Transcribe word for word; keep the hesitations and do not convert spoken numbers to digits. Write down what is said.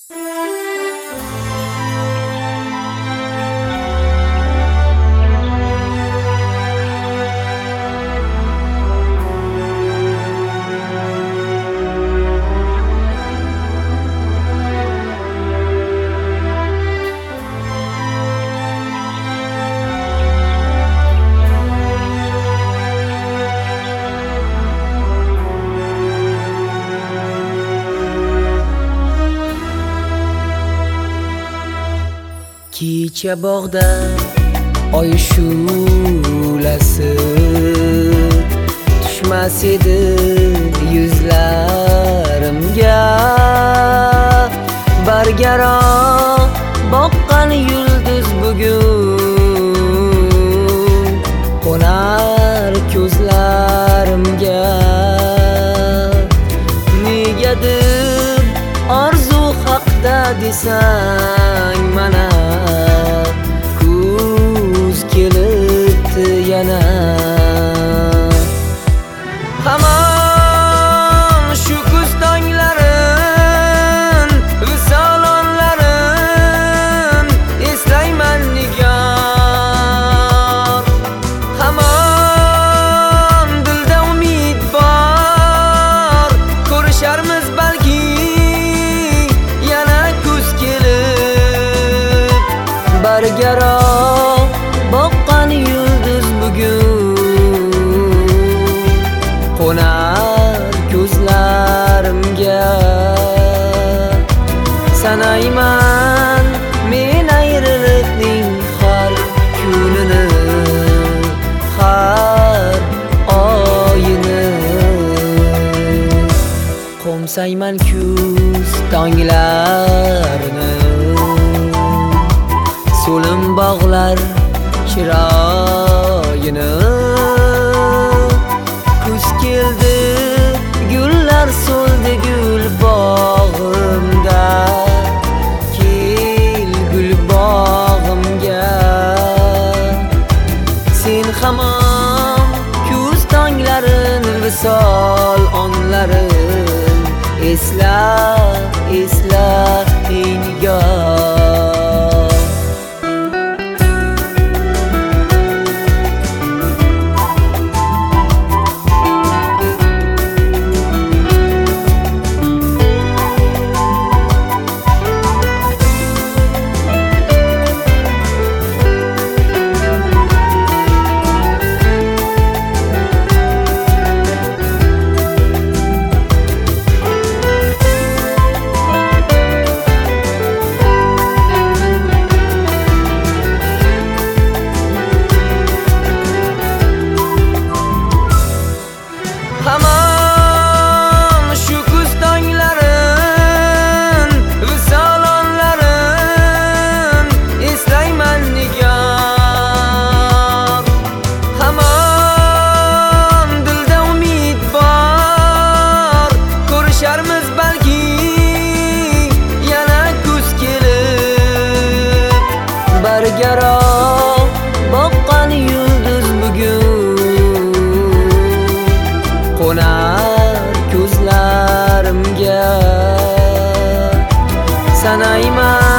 Kecha bog'da oy shu'lasi tushmas edi yuzlarimga, bargaro boqqan yulduz bugun qo'nar ko'zlarimga. Negadir orzu haqda desang mana kuz kelibdi yana. Hamon shu kuz tonglarin, visolonlarin eslayman nigor. Hamon dilda umid bor, ko'risharmiz balki yana kuz kelib. Bargaro boqqan yulduz bugun qo'nar ko'zlarimga. Sanayman men ayriliqning har kunini, har oyini. Qo'msayman kuz tonglarini, so'lim bog'lar chiroyini. Kuz keldi, gullar so'ldi gul bog'imda. Kel gul bog'imga. Sen hamon kuz tonglarin, visol onlarin esla, esla ey nigor. Hamon shu kuz tonglarin, visolonlarin eslayman nigor. Hamon dilda umid bor, ko'risharmiz balki yana kuz kelib. Bargaro boqqan yulduz bugun qo'nar ko'zlarimga. Sanayman